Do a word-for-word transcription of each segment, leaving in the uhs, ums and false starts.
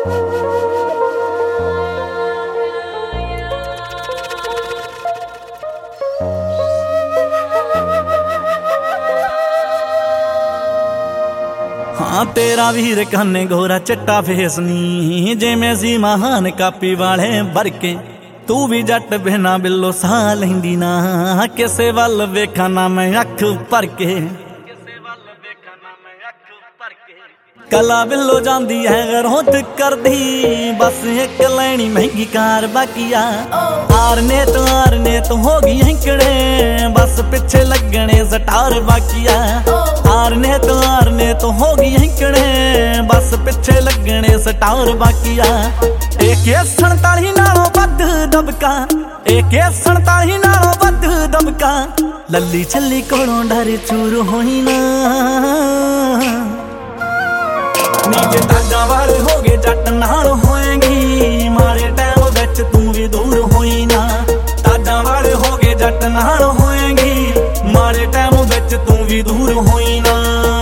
हाँ तेरा वीर कन्ने गोरा चिट्टा फेस नी जिवें सी महान कापी वाले बरके तू भी जट बिना बिलो सा लैंदी ना किसे वल वेखा ना मैं अख भर के कला बिलो जांदी है गरोत कर दी बस एक लैनी महंगी कार बाकिया आर ने तो आर ने तो होगी हैंकड़े बस पिछे लगने सटार बाकिया आर ने तो आर ने तो होगी हैंकड़े बस पिछे लगने सटार बाकिया एक सड़ताली नालों बद दबका एक सड़ताली नालों बद दबका लल्ली छली कोलों डर चूर होई ना नीचे ताजा वाले हो गए जट नाल होएगी मारे टाइम विच तू भी दूर होई ना ताजा वाले हो गए जट नाल होएगी मारे टाइम विच तू भी दूर होई ना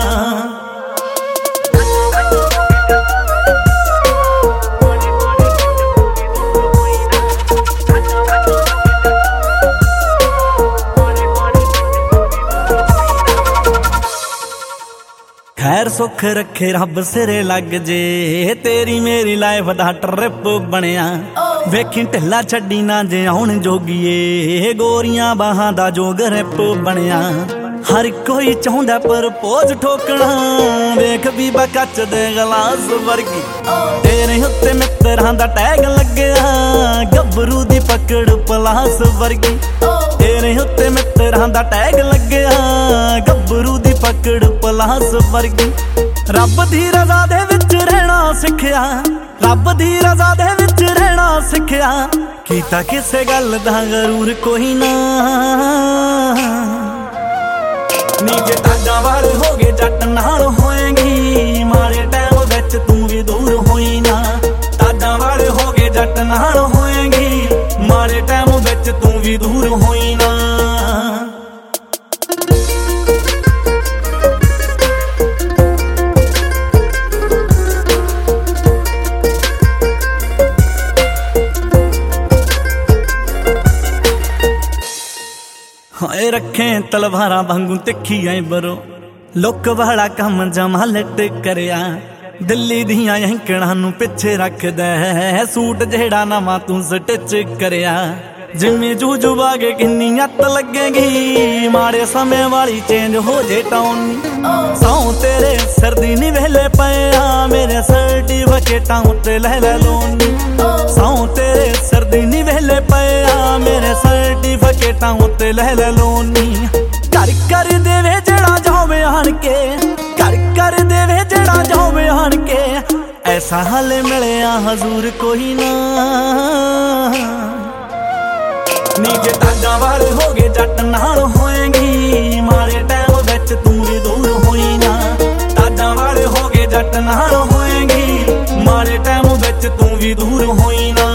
खैर सुख रखे रब सिरे लग जे तेरी मेरी लाइफ दा ट्रिप बनया वेखी ढिला छड्डी ना जे आउण जोगीए गोरियां बाहां दा जोग रिप बनया हर कोई चाहुंदा प्रपोज ठोकना वेख भी बकच दे गलास वर्गी तेरे उत्ते मित्रां दा टैग लगया गबरू दी पकड़ पलास वर्गी तेरे उत्ते मित्रां दा टैग लगया गबरू दी पकड़ पलास वर्गी रब दी रज़ा दे विच रहना सिखया रब दी रज़ा दे विच रहना सिखया कीता किसे गल दा गरूर कोई ना नीचे ताजा वाले हो गए जट नाल होएगी मारे टाइम विच तू भी दूर होई ना ताजा वाले हो गए जट नाल होएगी मारे टाइम विच तू भी दूर होई ना हाय रखे तलवारा वांगू तिखी आई बरो लुक वाला काम जमा लट करया दिल्ली दियां हैंकड़ां नू पिछे रखदा है सूट जेड़ा नवा तू स्टिच करया जिम्मे जूजू बागे किन्नी अत लगेगी माड़े समय वाली चेंज हो जे टाउन सौ तेरे सर्दी नी वेले पया मेरे सर्टिफिकेटां उत्ते लै लै लोनी सौ तेरे सर्दी नी वेले पया मेरे सर्टिफिकेटां उत्ते लै लै लोनी कर कर देवे जेड़ा जावे आन के कर कर देवे जेड़ा जावे आन के ऐसा हाले मिलया हजूर कोई ना नीचे ताजा वाले हो गए जट नाल होएगी मारे टाइम विच तू भी दूर होई ना ताजा वाले हो गए जट नाल होएगी मारे टाइम विच तू भी दूर होई ना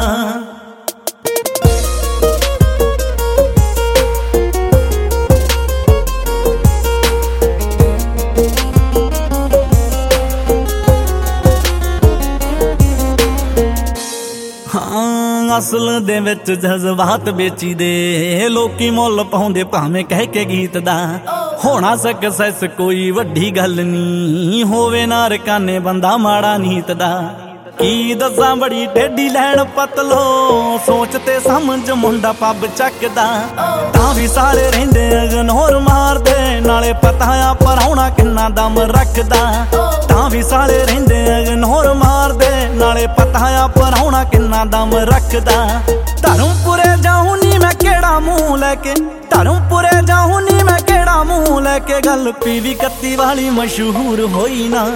असल दे विच जज्बात बेची दे लोकी मुल पाउंदे भावें कह के गीत दा होना सक्सेस कोई वड्डी गल नी होवे ना रकाने बंदा माड़ा नीत दा की दसा बड़ी टेढ़ी लैन पतलो सोचते समझ मुंडा पब चकदा तां भी सारे रहिंदे इग्नोर मारदे नाले पता आ पराउणा किन्ना दम रखदा तां भी सारे रहिंदे इग्नोर मारदे नाले पता आ पराउणा किन्ना दम रखदा धर्मपुरे जाऊं नी मैं केड़ा मुंह लैके धर्मपुरे जाऊं नी मैं केड़ा मुंह लैके गल पीवी कत्ती वाली मशहूर होई ना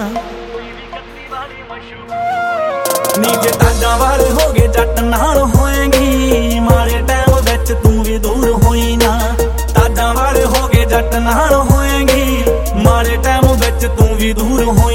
नीचे ताजा वाले हो गए जट नाल होएगी मारे टाइम विच तू भी दूर होई ना ताजा वाले हो गए जट नाल होएगी मारे टाइम विच तू भी दूर होई